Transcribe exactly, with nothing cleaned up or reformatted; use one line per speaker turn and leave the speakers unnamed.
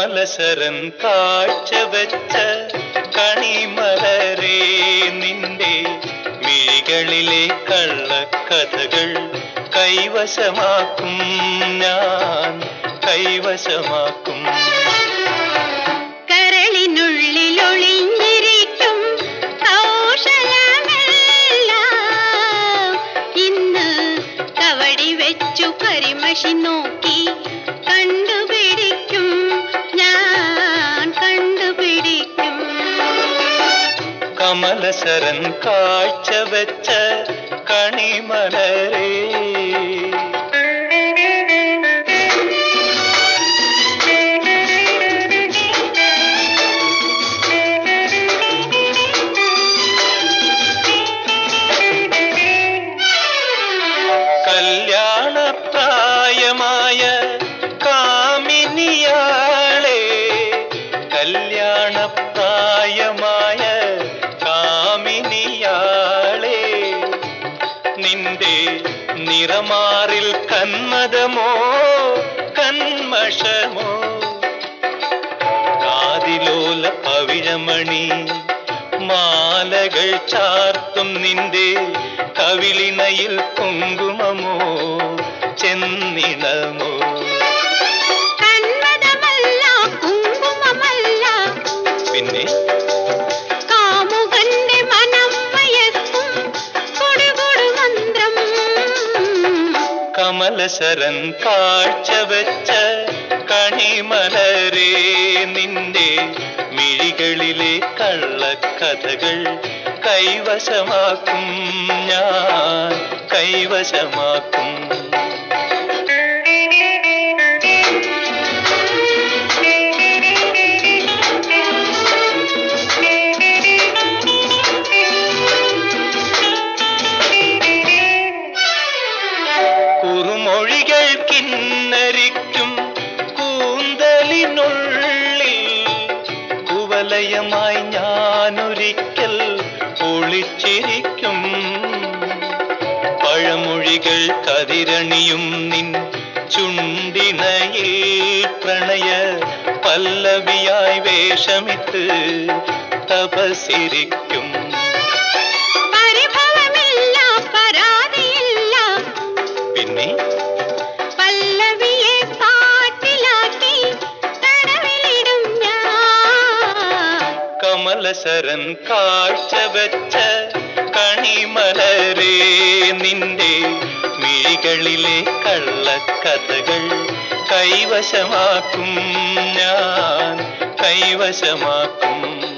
കമലശരൻ കാഴ്ച വെച്ച കണിമലരേ നിന്റെ മിഴികളിലെ കള്ളക്കഥകൾ കൈവശമാക്കും ഞാൻ കൈവശമാക്കും.
കരളിനുള്ളിലൊളിഞ്ഞിരിക്കും കൗശലമെല്ലാം ഇന്ന് കവടി വെച്ചു കരിമഷി നോക്കി കണ്ടുപിടിക്കും ഞാൻ കണ്ടുപിടിക്കും.
കമലശരൻ കാഴ്ച വെച്ച കണിമലരേ. കല്യാണപ്രായമായ കാമിനിയാളെ കല്യാണപ്രായമായ കാമിനിയാളെ നിന്റെ നിറമാറിൽ കന്മദമോ കന്മഷമോ കാതിലോല പവിഴമണി മാലകൾ ചാർത്തും നിന്റെ കവിളിണയിൽ കുങ്കുമമോ ചെന്നിണമോ.
കന്മദമല്ല കുങ്കുമമല്ല
പിന്നെ
കാമുകന്റെ മനം മയക്കും കൊടുകൊടു മന്ത്രം.
കമലശരൻ കാഴ്ച വെച്ച കണിമലരേ നിന്റെ മിഴികളിലെ കള്ളക്കഥകൾ കൈവശമാക്കും ഞാൻ കൈവശമാക്കും. കുറുമൊഴികൾ കിന്നരിക്കും കൂന്തലിനുള്ളിൽ കുവലയമായി ഞാനൊരിക്കൽ ഒളിച്ചിരിക്കും. പഴമൊഴികൾ കതിരണിയും നിൻ ചുണ്ടിണയിൽ പ്രണയ പല്ലവിയായി വേഷമിട്ട് തപസിരിക്കും.
പരിഭവമില്ല പരാതിയില്ല
പിന്നെ
പല്ലവിയെ പാട്ടിലാക്കി തടവിലിടും ഞാൻ.
കമലശരൻ കാഴ്ച വെച്ച കണിമലരേ നിന്റെ മിഴികളിലെ കള്ളക്കഥകൾ കൈവശമാക്കും ഞാൻ കൈവശമാക്കും.